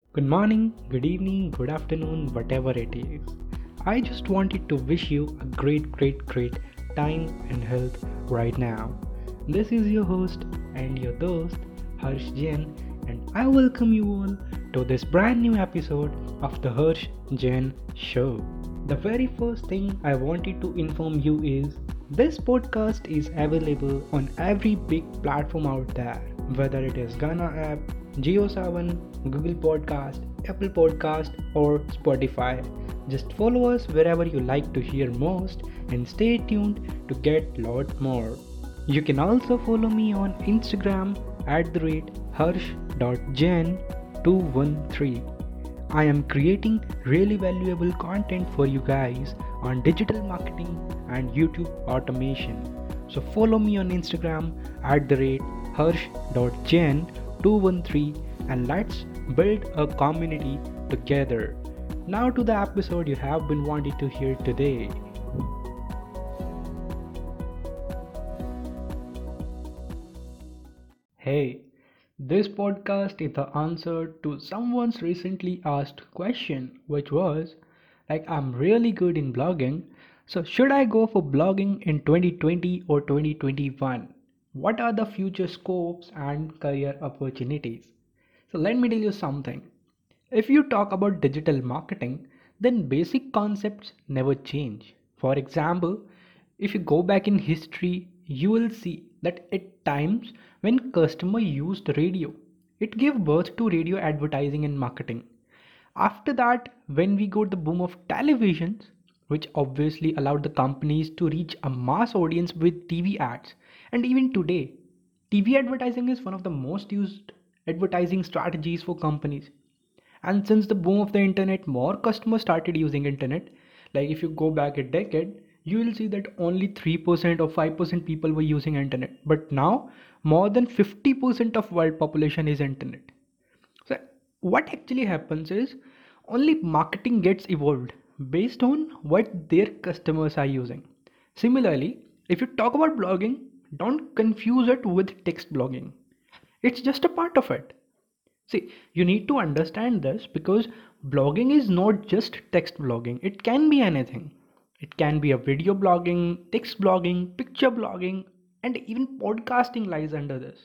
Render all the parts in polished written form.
Good morning, good evening, good afternoon, whatever it is. I just wanted to wish you a great time and health right now. This is your host and your host, Harsh Jain, and I welcome you all to this brand new episode of the Harsh Jain Show. The very first thing I wanted to inform you is this podcast is available on every big platform out there, whether it is Ghana app, Geo7, Google Podcast, Apple Podcast, or Spotify. Just follow us wherever you like to hear most and stay tuned to get lot more. You can also follow me on Instagram at the rate harsh.jen213. I am creating really valuable content for you guys on digital marketing and YouTube automation. So follow me on Instagram at the rate harsh.jen213 and let's build a community together. Now to the episode you have been wanting to hear today. Hey, this podcast is the answer to someone's recently asked question, which was I'm really good in blogging, so should I go for blogging in 2020 or 2021? What are the future scopes and career opportunities? So, let me tell you something. If you talk about digital marketing, then basic concepts never change. For example, if you go back in history, you will see that at times when customer used radio, it gave birth to radio advertising and marketing. After that, when we got the boom of televisions, which obviously allowed the companies to reach a mass audience with TV ads, and even today, TV advertising is one of the most used advertising strategies for companies. And since the boom of the internet, more customers started using internet. Like if you go back a decade, you will see that only 3% or 5% people were using internet. But now more than 50% of world population is internet. So what actually happens is only marketing gets evolved based on what their customers are using. Similarly, if you talk about blogging, don't confuse it with text blogging. It's just a part of it. See, you need to understand this because blogging is not just text blogging, it can be anything. It can be a video blogging, text blogging, picture blogging, and even podcasting lies under this.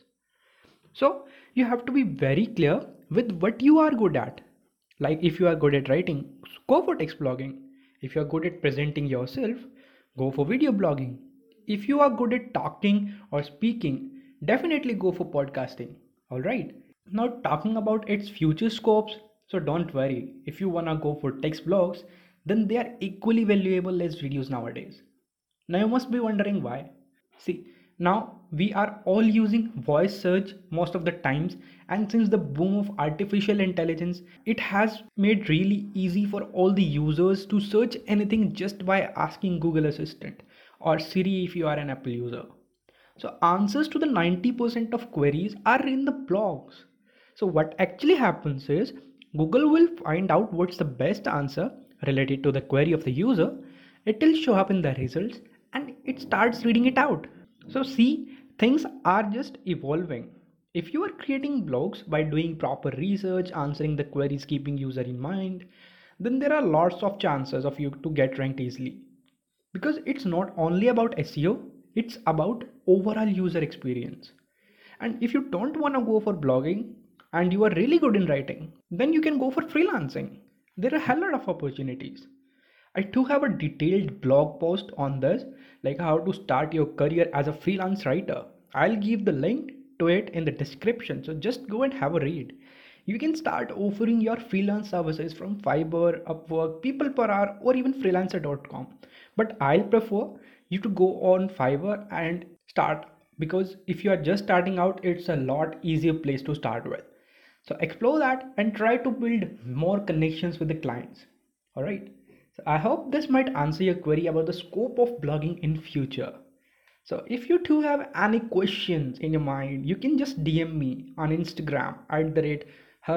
So, you have to be very clear with what you are good at. Like, if you are good at writing, go for text blogging. If you are good at presenting yourself, go for video blogging. If you are good at talking or speaking, definitely go for podcasting. Alright? Now talking about its future scopes, so don't worry. If you wanna go for text blogs, then they are equally valuable as videos nowadays. Now you must be wondering why. See, now we are all using voice search most of the times, and since the boom of artificial intelligence, it has made really easy for all the users to search anything just by asking Google Assistant or Siri if you are an Apple user. So answers to the 90% of queries are in the blogs. So what actually happens is Google will find out what's the best answer related to the query of the user. It will show up in the results and it starts reading it out. So see, things are just evolving. If you are creating blogs by doing proper research, answering the queries, keeping user in mind, then there are lots of chances of you to get ranked easily, because it's not only about SEO, it's about overall user experience. And if you don't want to go for blogging and you are really good in writing, then you can go for freelancing. There are a hell lot of opportunities. I too have a detailed blog post on this, like how to start your career as a freelance writer. I'll give the link to it in the description, so just go and have a read. You can start offering your freelance services from Fiverr, Upwork, People Per Hour, or even freelancer.com. But I'll prefer you to go on Fiverr and start, because if you are just starting out, it's a lot easier place to start with. So explore that and try to build more connections with the clients. All right. So I hope this might answer your query about the scope of blogging in future. So if you too have any questions in your mind, you can just DM me on Instagram at the rate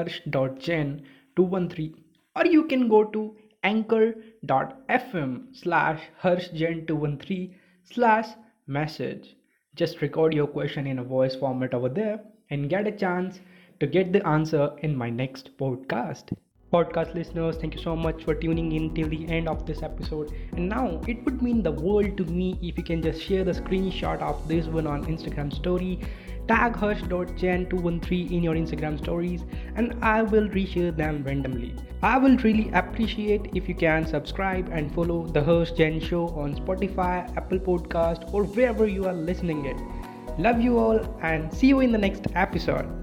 harsh.gen213, or you can go to anchor.fm/harshgen213 slash message. Just record your question in a voice format over there and get a chance to get the answer in my next podcast. Podcast listeners, thank you so much for tuning in till the end of this episode. And now it would mean the world to me if you can just share the screenshot of this one on Instagram story, tag harsh.jan213 in your Instagram stories, and I will reshare them randomly. I will really appreciate if you can subscribe and follow the Harsh Jan Show on Spotify, Apple Podcast, or wherever you are listening it. Love you all and see you in the next episode.